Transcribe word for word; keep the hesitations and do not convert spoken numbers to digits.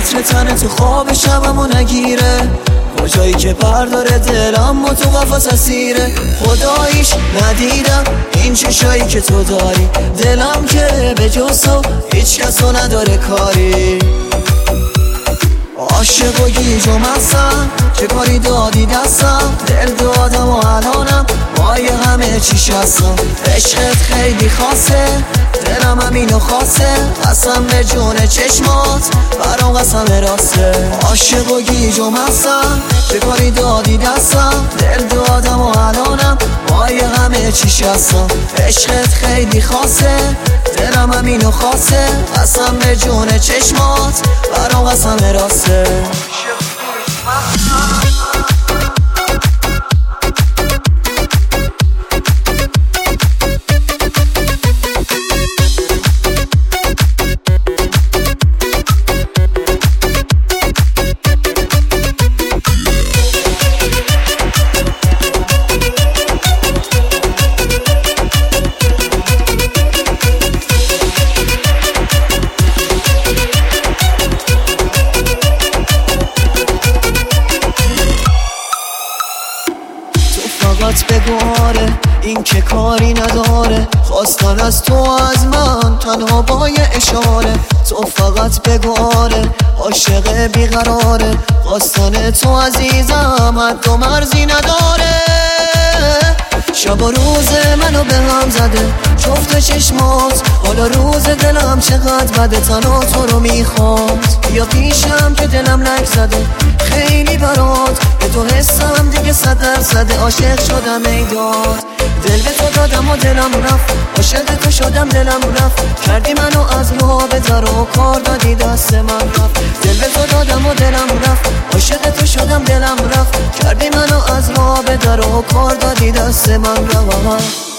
عطر تن تو خواب شبمو نگیره، کجایی که پر داره دلم و تو قفس اسیره. خداییش ندیدم این چشایی که تو داری، دلم که به جز تو هیچ کسو نداره کاری. عاشق و گیج و مستم، چه کاری دادی دستم، دل دادم و الانم مای همه چیش هستم. عشقت خیلی خاصه، دلم همینو خواسته، قسم به جون چشمات برام قسم راسته. عاشق و گیج و مستم، چه کاری دادی دستم، دل دادم و الانم مای همه چیش هستم. عشقت خیلی خاصه، دلم همینو خواسته، قسم به جون چشمات برام قسم راسته. فقط بگو آره، این که کاری نداره، خواستن از تو از من تنها با یه اشاره. تو فقط بگو آره، عاشق بیقراره، خواستن تو عزیزم حد و مرزی نداره. شب و روز منو به هم زده جفت چشمات، حالا روز دلم چقدر بده، تنها تو رو میخواد. بیا پیشم که دلم لک زده خیلی برات، به تو حسم دیگه صد درصده، عاشق شدم ای داد. دل به تو دادم و دلم رفت، عاشق تو شدم دلم رفت، کردی منو از راه بذار و کار دادی دست من رفت. دل به تو دادم و دلم رفت، عاشق تو شدم دلم رفت، کردی منو از راه بذار و کار دادی دست من رفت.